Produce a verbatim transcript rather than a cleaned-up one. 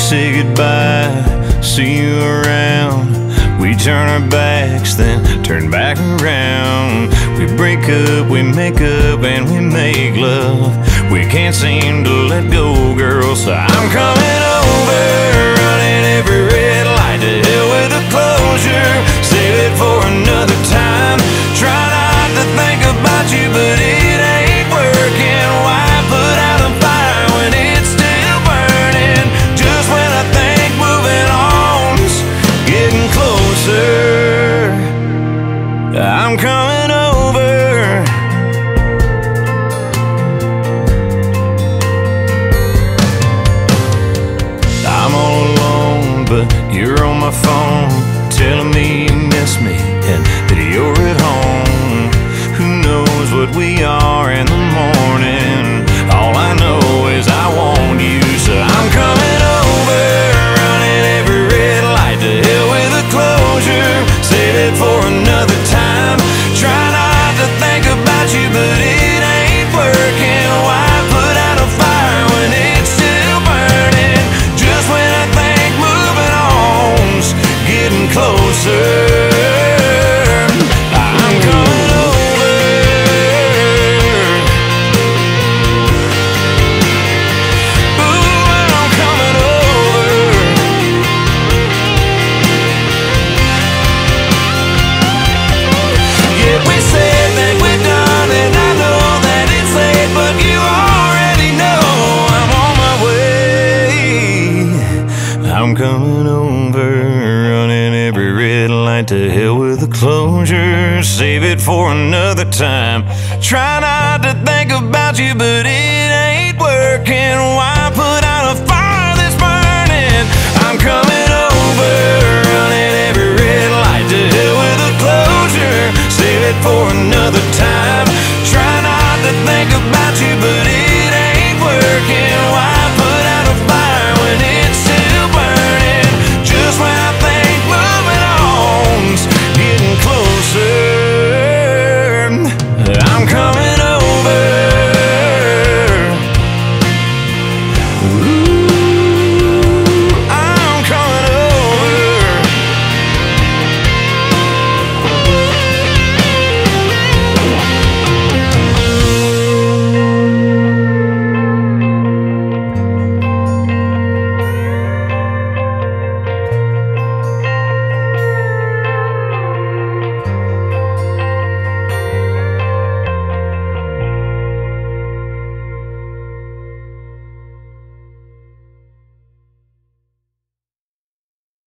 say goodbye, see you around. We turn our backs, then turn back around. We break up, we make up, and we make love. We can't seem to let go, girl, so I'm coming over, running every red light. To hell with the closure, save it for another time. Try not to think about you, but it ain't working. Why put out a fire when it's still burning? Just when I think moving on's getting closer, I'm coming over. I'm all alone, but you're on my phone, telling me you miss me and that you're at home. Who knows what we are in the morning? All I know is I want you, so I'm coming over, running every red light. To hell with the closure, save it for another time. Try not to think about you, but it ain't working. Why put out a fire when it's still burning? Just when I think moving on's getting closer, I'm coming over. Ooh, I'm coming over. Yeah, we said that we're done, and I know that it's late, but you already know I'm on my way. I'm coming over, running every red light. To hell with the closure, save it for another time. Try not to think about you, but it